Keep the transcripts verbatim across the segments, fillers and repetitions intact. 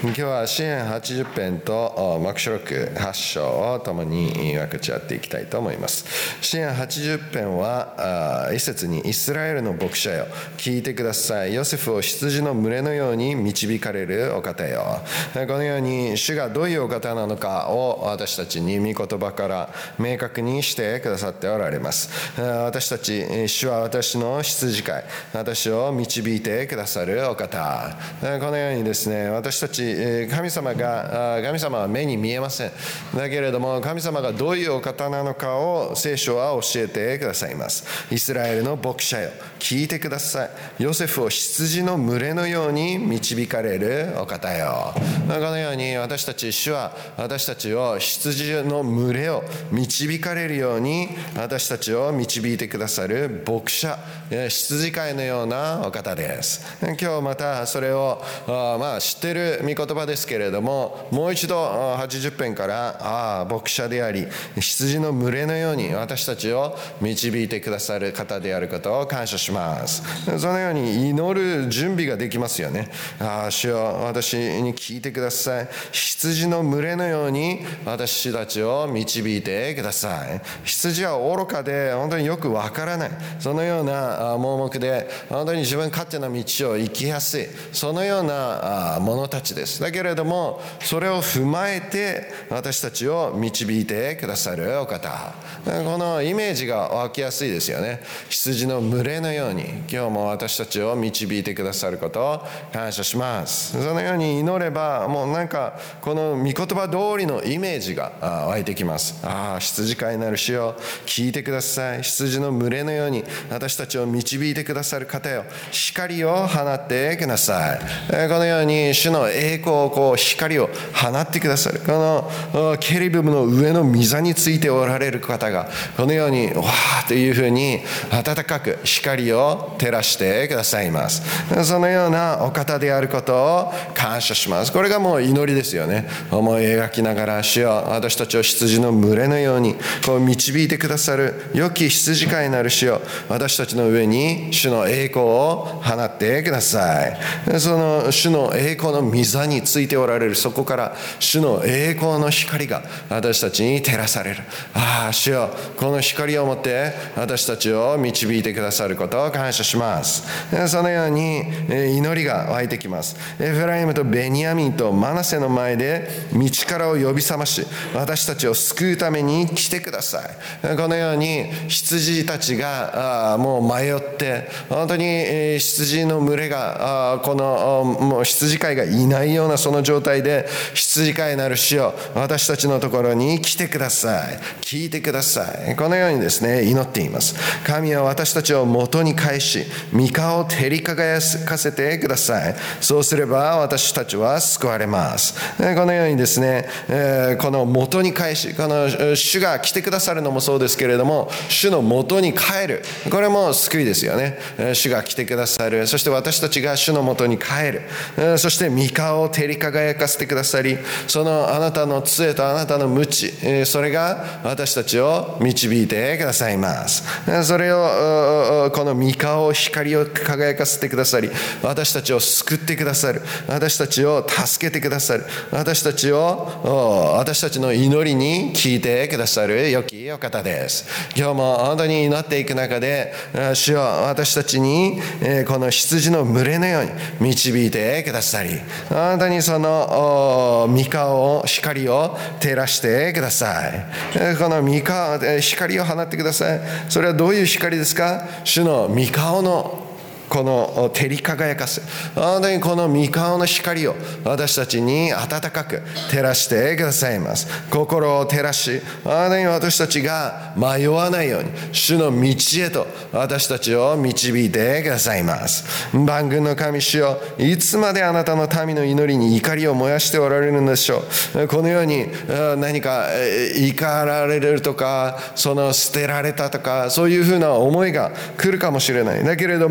今日は詩編はちじゅっ編と黙示録はち章を共に分かち合っていきたいと思います。詩編はちじゅっ編は一節に、イスラエルの牧者よ、聞いてください。ヨセフを羊の群れのように導かれるお方よ。このように主がどういうお方なのかを私たちに御言葉から明確にしてくださっておられます。私たち、主は私の羊飼い、私を導いてくださるお方。このようにですね、私たち神様が神様は目に見えません。だけれども神様がどういうお方なのかを聖書は教えてくださいます。イスラエルの牧者よ、聞いてください。ヨセフを羊の群れのように導かれるお方よ。このように私たち、主は私たちを羊の群れを導かれるように私たちを導いてくださる牧者、羊飼いのようなお方です。今日またそれをまあ知っている御言葉ですけれども、もう一度はちじゅっ編からああ牧者であり羊の群れのように私たちを導いてくださる方であることを感謝します。そのように祈る準備ができますよね。ああ主よ、私に聞いてください。羊の群れのように私たちを導いてください。羊は愚かで本当によくわからない、そのような盲目で本当に自分勝手な道を行きやすい、そのような者たちです。だけれどもそれを踏まえて私たちを導いてくださるお方、このイメージが湧きやすいですよね。羊の群れのように今日も私たちを導いてくださることを感謝します。そのように祈ればもうなんかこの御言葉通りのイメージが湧いてきます。ああ羊飼いなる主よ、聞いてください。羊の群れのように私たちを導いてくださる方よ、光を放ってください。このように主の栄光をこう光を放ってくださる、このケルビムの上の御座についておられる方がこのようにわーというふうに温かく光を照らしてくださいます。そのようなお方であることを感謝します。これがもう祈りですよね。思い描きながら、主よ私たちを羊の群れのようにこう導いてくださる良き羊飼いなる主よ、私たちの上に主の栄光を放ってください。その主の栄光の御座についておられる、そこから主の栄光の光が私たちに照らされる。ああ主よ、この光をもって私たちを導いてくださることを感謝します。そのように祈りが湧いてきます。エフライムとベニヤミンとマナセの前で道からを呼び覚まし私たちを救うために来てください。このように羊たちがもう迷って本当に羊の群れがこのもう羊飼いがいないようなその状態で、羊飼いなる主よ私たちのところに来てください。聞いてください。このようにですね祈っています。神は私たちを元に返し御顔を照り輝かせてください。そうすれば私たちは救われます。このようにですねこの元に返し、この主が来てくださるのもそうですけれども、主の元に帰る、これも救いですよね。主が来てくださる、そして私たちが主の元に帰る、そして御顔を照り輝かせてくださり、そのあなたの杖とあなたの鞭、それが私たちを導いてくださいます。それをこの御顔を光を輝かせてくださり、私たちを救ってくださる、私たちを助けてくださる、私たちを私たちの祈りに聞いてくださる良きお方です。今日も本当に祈っていく中で、主よ私たちにこの羊の群れのように導いてくださり、本当にその御顔を光を照らしてください。この御顔光を放ってください。それはどういう光ですか？主の御顔のこの照り輝かせ、本当にこの御顔の光を私たちに温かく照らしてくださいます。心を照らし、本当に私たちが迷わないように主の道へと私たちを導いてくださいます。万軍の神主よ、いつまであなたの民の祈りに怒りを燃やしておられるのでしょう。このように何か怒られるとか、その捨てられたとか、そういうふうな思いが来るかもしれない。だけれども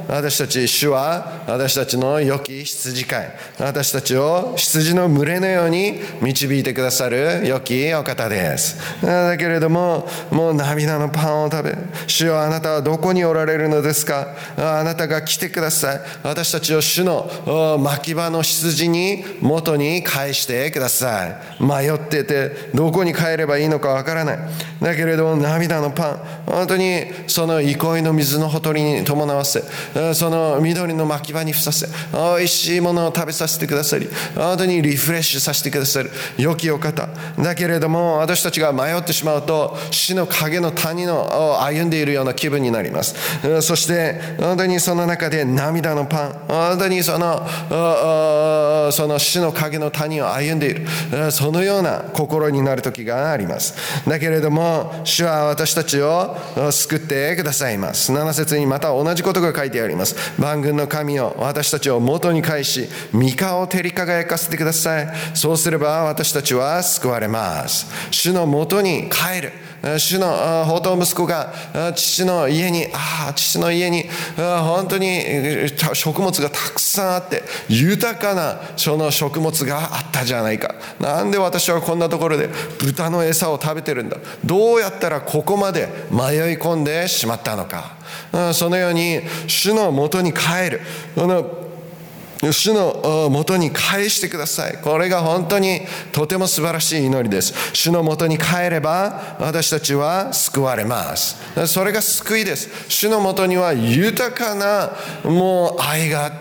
私たち、主は私たちの良き羊飼い、私たちを羊の群れのように導いてくださる良きお方です。だけれども、もう涙のパンを食べ、主よ、あなたはどこにおられるのですか。あなたが来てください。私たちを主の牧場の羊に元に返してください。迷っててどこに帰ればいいのかわからない。だけれども涙のパン、本当にその憩いの水のほとりに伴わせ、その緑の牧場にふさせ、おいしいものを食べさせてくださり、本当にリフレッシュさせてくださる良きお方。だけれども私たちが迷ってしまうと、死の影の谷の歩んでいるような気分になります。そして本当にその中で涙のパン、本当にそのその死の影の谷を歩んでいる、そのような心になる時があります。だけれども主は私たちを救ってくださいます。なな節にまた同じことが書いてあります。万軍の神を私たちを元に返し、御顔を照り輝かせてください。そうすれば私たちは救われます。主の元に帰る。主の放蕩息子が父の家に、ああ父の家に本当に食物がたくさんあって、豊かなその食物があったじゃないか。なんで私はこんなところで豚の餌を食べてるんだ。どうやったらここまで迷い込んでしまったのか。そのように主の元に帰る、この主の元に返してください。これが本当にとても素晴らしい祈りです。主の元に帰れば私たちは救われます。それが救いです。主の元には豊かなもう愛があって、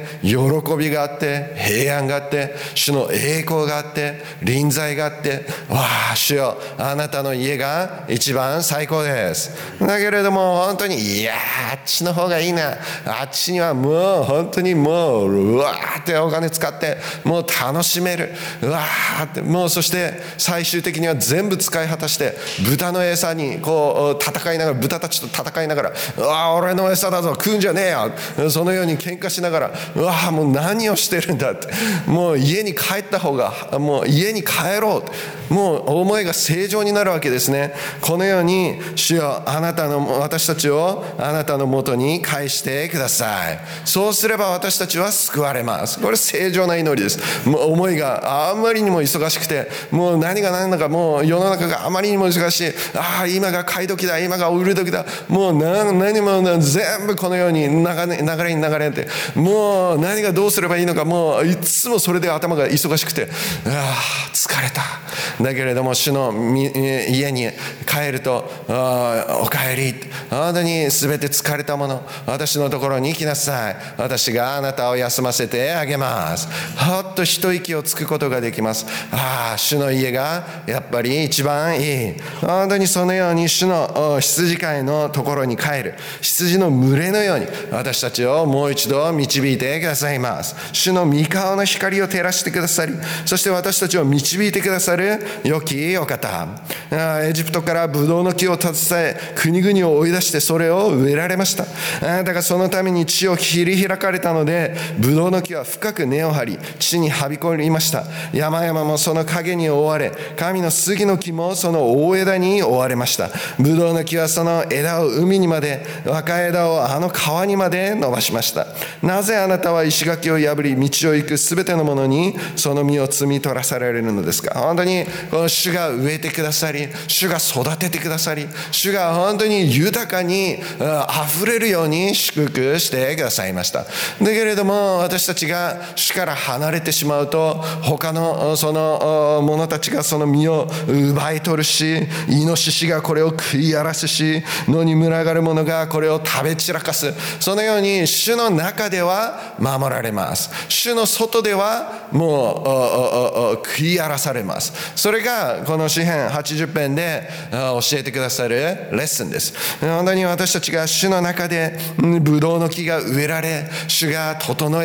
喜びがあって、平安があって、主の栄光があって、臨在があって、わあ主よ、あなたの家が一番最高です。だけれども本当に、いやあっちの方がいいな、あっちにはもう本当にもううわーってお金使ってもう楽しめる、うわーってもう、そして最終的には全部使い果たして豚の餌にこう戦いながら、豚たちと戦いながら、うわー俺の餌だぞ食うんじゃねえよ、そのように喧嘩しながら、うわーもう何をしてるんだって、もう家に帰った方が、もう家に帰ろう、もう思いが正常になるわけですね。このように主よ、あなたの私たちをあなたの元に返してください。そうすれば私たちは救われます。これ正常な祈りです。もう思いがあまりにも忙しくて、もう何が何だか、もう世の中があまりにも忙しい、ああ今が買い時だ、今が売る時だ、もう 何, 何も全部このように流れ流れに流れて、もう何がどうすればいいのか、もういつもそれで頭が忙しくて、ああ疲れた。だけれども主の家に帰ると、あおかえり、本当に全て疲れたもの、私のところに来なさい。私があなたを休ませてあげます。ほっと一息をつくことができます。ああ主の家がやっぱり一番いい。本当にそのように主の羊飼いのところに帰る羊の群れのように私たちをもう一度導いてくださいます。主の御顔の光を照らしてくださり、そして私たちを導いてくださる良きお方。エジプトからブドウの木を携え国々を追い出してそれを植えられました。あなたがそのために地を切り開かれたので、ブドウの木は深く根を張り地にはびこりました。山々もその影に覆われ、神の杉の木もその大枝に覆われました。ブドウの木はその枝を海にまで、若い枝をあの川にまで伸ばしました。なぜあなたは石垣を破り道を行くすべてのものにその実を摘み取らされるのですか。本当にこの主が植えてくださり、主が育ててくださり、主が本当に豊かにあふれるように祝福してくださいました。だけれども私たちが主から離れてしまうと、他のその者たちがその実を奪い取るし、イノシシがこれを食い荒らすし、野に群がる者がこれを食べ散らかす。そのように主の中では守られます。主の外ではもう食い荒らされます。それがこの詩編はちじゅっ編で教えてくださるレッスンです。本当に私たちが主の中でブドウの木が植えられ、主が整え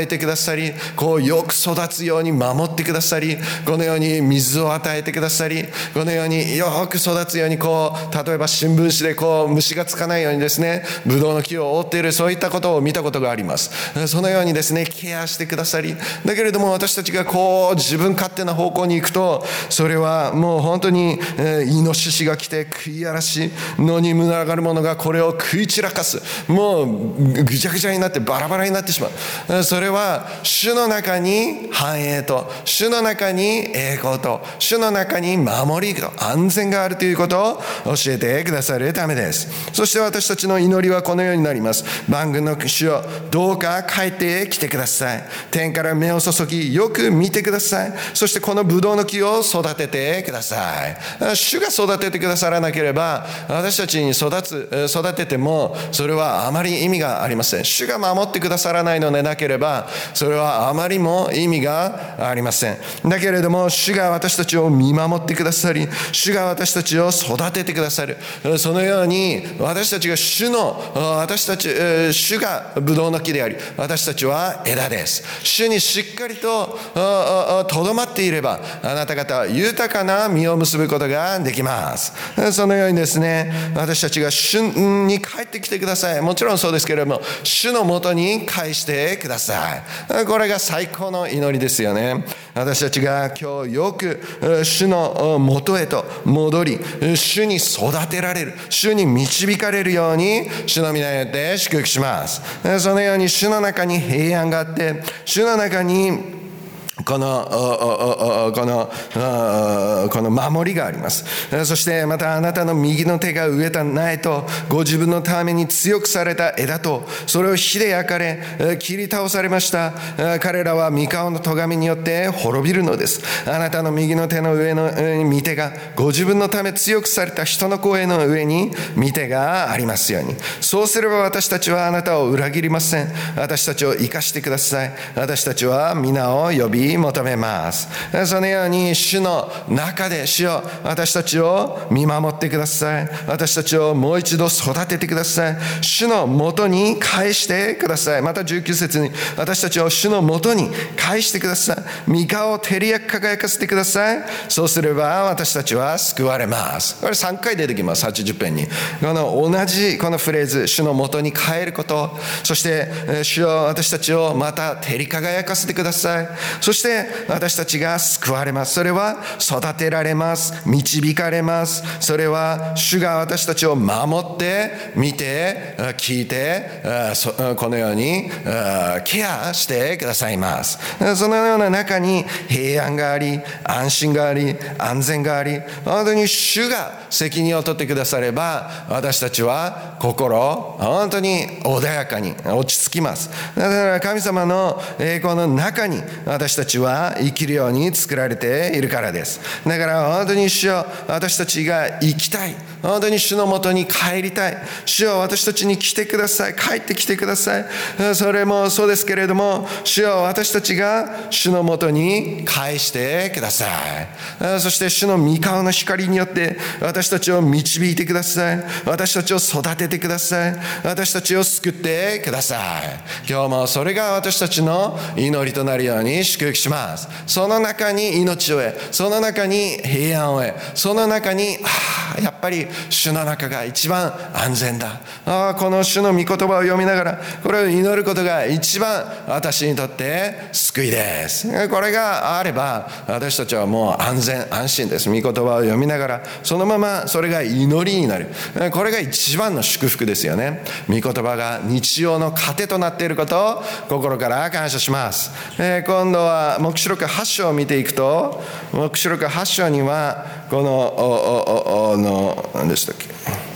てくださり、こうよく育つように守ってくださり、このように水を与えてくださり、このようによく育つように、こう例えば新聞紙でこう虫がつかないようにですね、ブドウの木を覆っている、そういったことを見たことがあります。そのようにですね、ケアしてくださり、だけれども私たちがこう自分勝手な方向に行くと、それはもう本当に、えー、イノシシが来て食い荒らし、野に群がる者がこれを食い散らかす、もうぐちゃぐちゃになってバラバラになってしまう。それは主の中に繁栄と、主の中に栄光と、主の中に守りと安全があるということを教えてくださるためです。そして私たちの祈りはこのようになります。万軍の主よ、どうか帰ってきてください。天から目を注ぎ、よく見てください。そしてこのブドウの木を育ててください。主が育ててくださらなければ、私たちに育つ育ててもそれはあまり意味がありません。主が守ってくださらないのでなければ、それはあまりも意味がありません。だけれども主が私たちを見守ってくださり、主が私たちを育ててくださる。そのように私たちが主の私たち主がブドウの木であり、私たちは枝です。主にしっかりととどまっていれば、あなた方は豊かな実を結ぶことができます。そのようにですね、私たちが主に帰ってきてください。もちろんそうですけれども、主のもとに返してください。これが最高の祈りですよね。私たちが今日よく主のもとへと戻り、主に育てられる、主に導かれるように主の皆によって祝福します。そのように主の中に平安があって、主の中にこのこのこの守りがあります。そしてまたあなたの右の手が植えた苗と、ご自分のために強くされた枝と、それを火で焼かれ切り倒されました。彼らは御顔の咎めによって滅びるのです。あなたの右の手の上の御手がご自分のため強くされた人の声の上に御手がありますように。そうすれば私たちはあなたを裏切りません。私たちを生かしてください。私たちは皆を呼び求めます。そのように主の中で、主よ、私たちを見守ってください。私たちをもう一度育ててください。主のもとに返してください。またじゅうきゅう節に、私たちを主のもとに返してください。御顔を照り輝かせてください。そうすれば私たちは救われます。これさんかい出てきます。はちじゅっペンにこの同じこのフレーズ、主のもとに帰ること、そして主よ、私たちをまた照り輝かせてください。そしてそして私たちが救われます。それは育てられます。導かれます。それは主が私たちを守って見て聞いて、このようにケアしてくださいます。そのような中に平安があり、安心があり、安全があり、本当に主が責任を取ってくだされば、私たちは心本当に穏やかに落ち着きます。だから神様の栄光の中に私たちは生きるように作られているからです。だから本当に主よ、私たちが生きたい、本当に主のもとに帰りたい、主よ、私たちに来てください、帰ってきてください。それもそうですけれども、主よ、私たちが主のもとに返してください。そして主の御顔の光によって私たちを導いてください。私たちを育ててください。私たちを救ってください。今日もそれが私たちの祈りとなるように祝福します。その中に命を得、その中に平安を得、その中にああやっぱり主の中が一番安全だ。ああこの主の御言葉を読みながらこれを祈ることが一番私にとって救いです。これがあれば私たちはもう安全安心です。御言葉を読みながらそのままそれが祈りになる。これが一番の祝福ですよね。御言葉が日常の糧となっていることを心から感謝します。えー、今度は黙示録はち章を見ていくと、黙示録はち章にはこのおおおの何でしたっけ、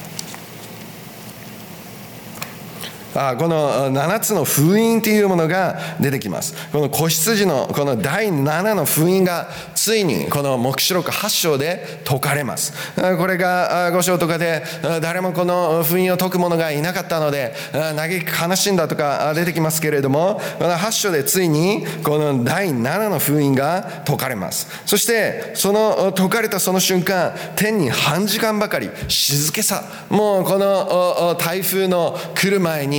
あこのななつの封印というものが出てきます。この子羊のこのだいななの封印がついにこの黙示録はち章で解かれます。これがご章とかで誰もこの封印を解く者がいなかったので嘆き悲しんだとか出てきますけれども、このはち章でついにこのだいななの封印が解かれます。そしてその解かれたその瞬間、天に半時間ばかり静けさ、もうこの台風の来る前に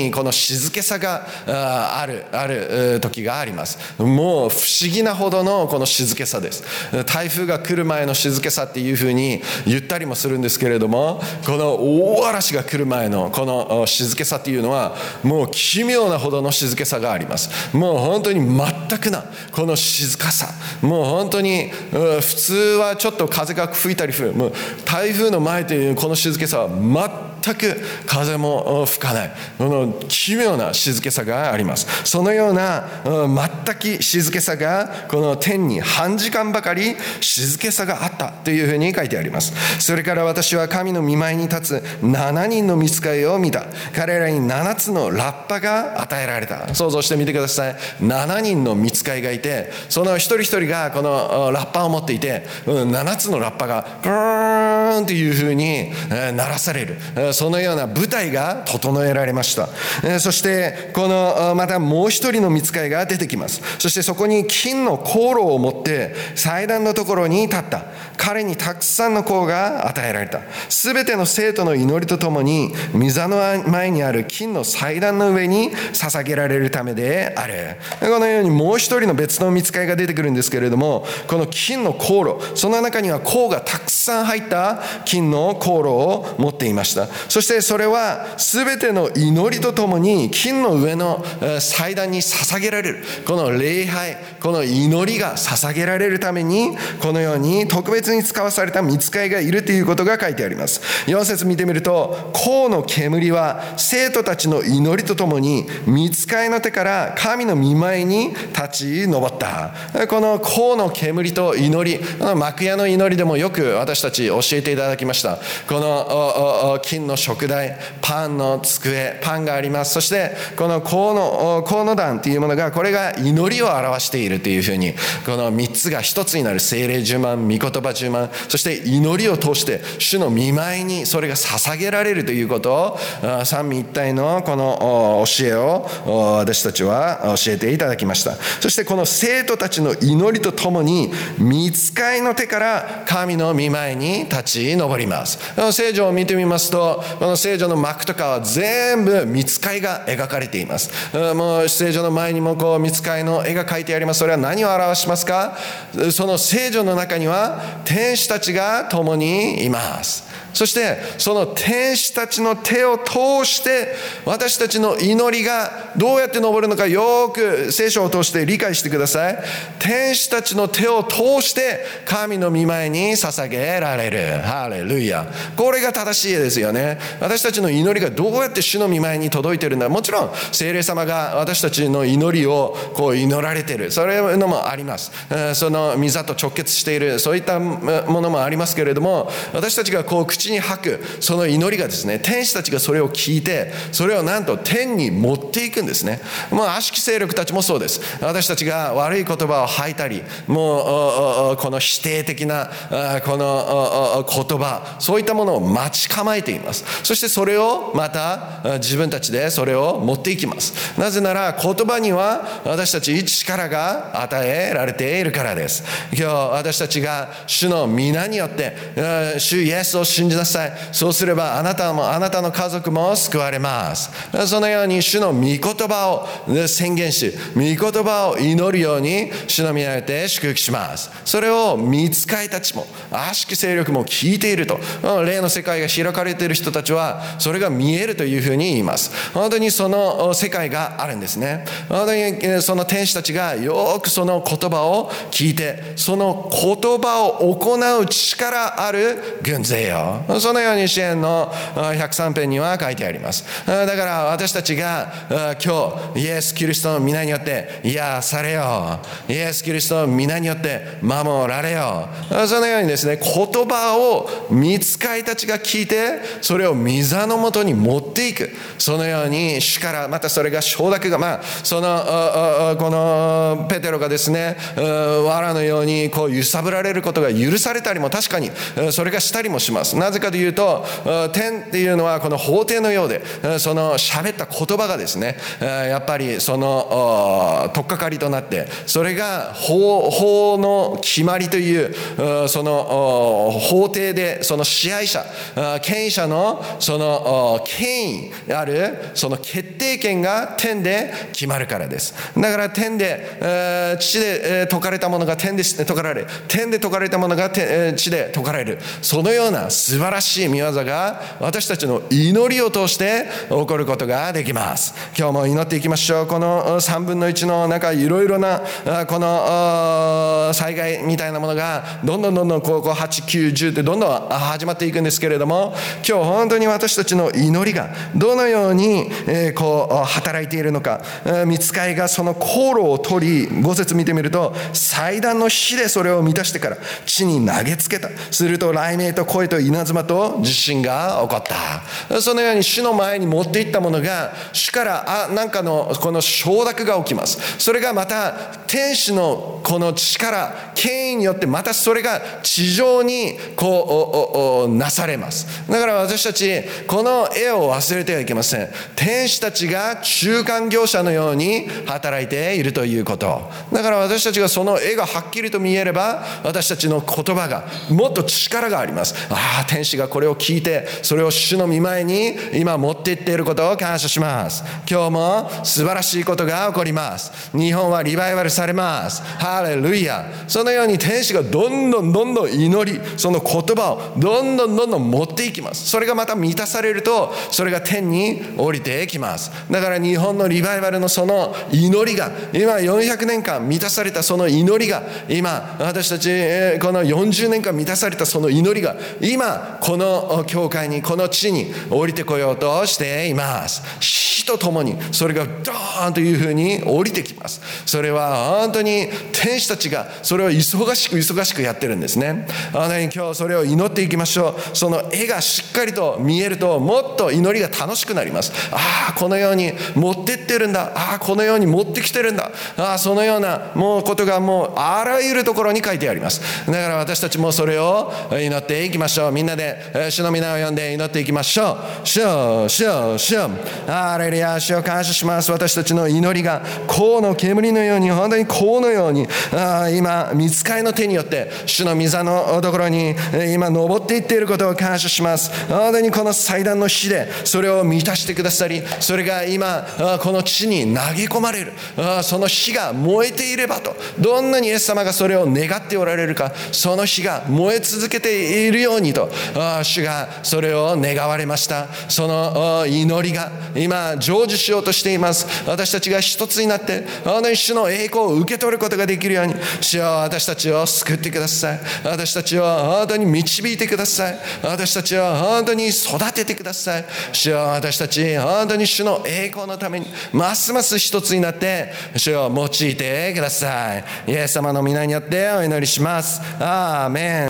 にこの静けさがあるある時があります。もう不思議なほどのこの静けさです。台風が来る前の静けさっていうふうに言ったりもするんですけれども、この大嵐が来る前のこの静けさっていうのはもう奇妙なほどの静けさがあります。もう本当に全くなこの静かさ、もう本当に普通はちょっと風が吹いたり吹く、もう台風の前というこの静けさは全く風も吹かない、この奇妙な静けさがあります。そのような全く静けさがこの天に半時間ばかり静けさがあったというふうに書いてあります。それから私は神の御前に立つななにんの御使いを見た。彼らにななつのラッパが与えられた。想像してみてください。ななにんの御使いがいて、その一人一人がこのラッパを持っていて、ななつのラッパがブーンというふうに鳴らされる、そのような舞台が整えられました。そしてこのまたもう一人の御使いが出てきます。そしてそこに金の香炉を持って祭壇のところに立った。彼にたくさんの香が与えられた。すべての生徒の祈りとともに御座の前にある金の祭壇の上に捧げられるためである。このようにもう一人の別の御使いが出てくるんですけれども、この金の香炉、その中には香がたくさん入った金の香炉を持っていました。そしてそれはすべての祈りとともに金の上の祭壇に捧げられる、この礼拝、この祈りが捧げられるためにこのように特別に使わされた御使いがいるということが書いてあります。よん節見てみると、香の煙は生徒たちの祈りとともに御使いの手から神の御前に立ち上った。この香の煙と祈り、幕屋の祈りでもよく私たち教えていただきました。この金の食台、パンの机、パンがあります。そしてこの香の香の壇というものが、これが祈りを表しているというふうに、このみっつが一つになる聖霊じゅうまん、御言葉じゅうまん、そして祈りを通して主の御前にそれが捧げられるということを、三位一体のこの教えを私たちは教えていただきました。そしてこの生徒たちの祈りとともに御使いの手から神の御前に立ち上ります。聖書を見てみますと、この聖書の幕とかは全部御使いが描かれています。もう聖書の前にもこう御使いの絵が描いてあります。それは何を表しますか？その聖書の中には天使たちが共にいます。そしてその天使たちの手を通して私たちの祈りがどうやって昇るのか、よく聖書を通して理解してください。天使たちの手を通して神の御前に捧げられる。ハレルヤ。これが正しいですよね。私たちの祈りがどうやって主の御前に届いているんだ。もちろん聖霊様が私たちの祈りをこう祈られている、それのもあります。その御座と直結している、そういったものもありますけれども、私たちがこう口に吐くその祈りがですね、天使たちがそれを聞いて、それをなんと天に持っていくんですね。もう悪しき勢力たちもそうです。私たちが悪い言葉を吐いたり、もうこの否定的なこの言葉、そういったものを待ち構えています。そしてそれをまた自分たちでそれを持っていきます。なぜなら言葉には私たち力が与えられているからです。今日私たちが主の皆によって主イエスを信じなさい、そうすればあなたもあなたの家族も救われます。そのように主の御言葉を宣言し、御言葉を祈るように主の皆によって祝福します。それを御使いたちも悪しき勢力も聞いていると、霊の世界が開かれている人たちはそれが見えるというふうに言います。本当にその世界があるんですね。本当にその天使たちがよくその言葉を聞いて、その言葉を行う力ある軍勢よ。そのように詩篇のひゃくさん編には書いてあります。だから私たちが今日イエス・キリストの皆によって癒されよう、イエス・キリストの皆によって守られよう。そのようにですね、言葉を御使いたちが聞いて、それを御座のもとに持っていく。そのように主から、またそれが承諾が、まあそのこのペテロがですね、藁のようにこう揺さぶられることが許されたりも確かにそれがしたりもします。なぜぜかというと、天っていうのはこの法廷のようで、その喋った言葉がですね、やっぱりその取っかかりとなって、それが 法, 法の決まりというその法廷でその支配者権威者のその権威あるその決定権が天で決まるからです。だから天で地で説かれたものが天で説かれ、天で説かれたものが地で説かれる、そのような素晴らしい御業が私たちの祈りを通して起こることができます。今日も祈っていきましょう。このさんぶんのいちの中、いろいろなこの災害みたいなものがどんどんどんどんこうはち、きゅう、じゅうってどんどん始まっていくんですけれども、今日本当に私たちの祈りがどのようにこう働いているのか、御使いがその航路を取り、ご節見てみると、祭壇の火でそれを満たしてから地に投げつけた。すると雷鳴と声と稲妻と地震が起こった。そのように主の前に持っていったものが主からあなんかのこの承諾が起きます。それがまた天使のこの力権威によってまたそれが地上にこうなされます。だから私たちこの絵を忘れてはいけません。天使たちが中間業者のように働いているということ。だから私たちがその絵がはっきりと見えれば、私たちの言葉がもっと力があります。ああ、天使がこれを聞いてそれを主の御前に今持っていっていることを感謝します。今日も素晴らしいことが起こります。日本はリバイバルされます。ハレルヤ。そのように天使がどんどんどんどん祈り、その言葉をどんどんどんどん持っていきます。それがまた満たされると、それが天に降りてきます。だから日本のリバイバルのその祈りが、今よんひゃくねんかん満たされたその祈りが、今私たちこのよんじゅうねんかん満たされたその祈りが、今この教会に、この地に降りてこようとしています。火とともにそれがドーンというふうに降りてきます。それは本当に天使たちがそれを忙しく忙しくやってるんですね。あの今日それを祈っていきましょう。その絵がしっかりと見えると、もっと祈りが楽しくなります。ああ、このように持ってってるんだ、ああこのように持ってきてるんだ、ああそのようなもうことがもうあらゆるところに書いてあります。だから私たちもそれを祈っていきましょう。みんなで主の皆を呼んで祈っていきましょう。主よ主よ主よ、ハレルヤ。主を感謝します。私たちの祈りが香の煙のように、本当に香のように、あ今御使いの手によって主の御座のところに今登っていっていることを感謝します。本当にこの祭壇の火でそれを満たしてくださり、それが今この地に投げ込まれる、その火が燃えていればと、どんなにイエス様がそれを願っておられるか、その火が燃え続けているようにと主がそれを願われました。その祈りが今成就しようとしています。私たちが一つになって本当に主の栄光を受け取ることができるように、主よ私たちを救ってください。私たちを本当に導いてください。私たちを本当に育ててください。主よ私たち本当に主の栄光のためにますます一つになって主を用いてください。イエス様の皆によってお祈りします。アーメン。